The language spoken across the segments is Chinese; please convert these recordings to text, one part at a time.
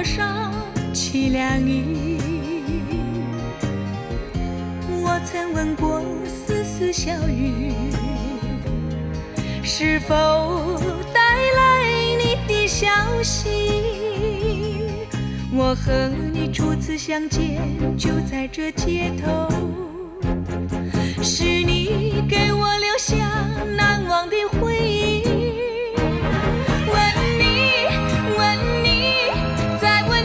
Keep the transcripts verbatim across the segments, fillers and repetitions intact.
多少凄凉意。我曾问过丝丝小雨，是否带来你的消息。我和你初次相见就在这街头，是你给我留下难忘的回忆。问你问你再问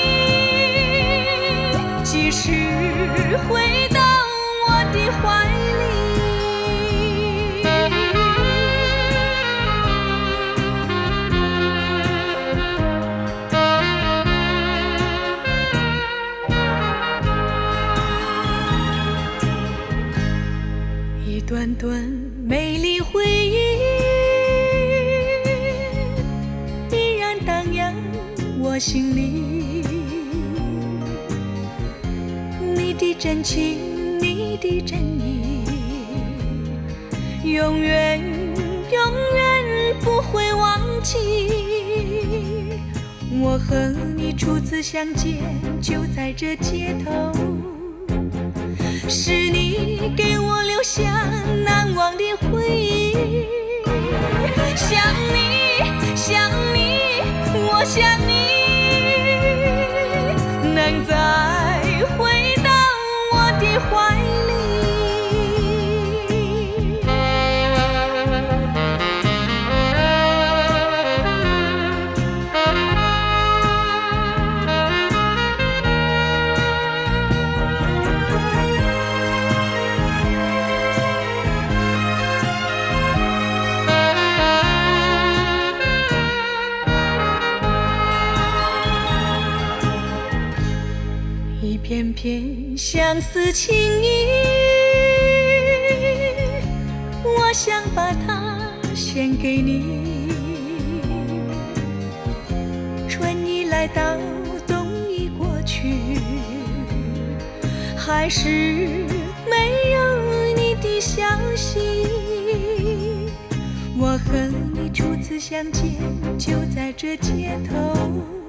你，几时回到我的怀里。一段段美丽回忆依然荡漾我心里，你的真情你的真意，永远永远不会忘记。我和你初次相见就在这街头，是你给我留下难忘的回忆。想你想你我想你，能再回到我的怀里。一片片相思情意，我想把它献给你。春已来到，冬已过去，还是没有你的消息。我和你初次相见就在这街头，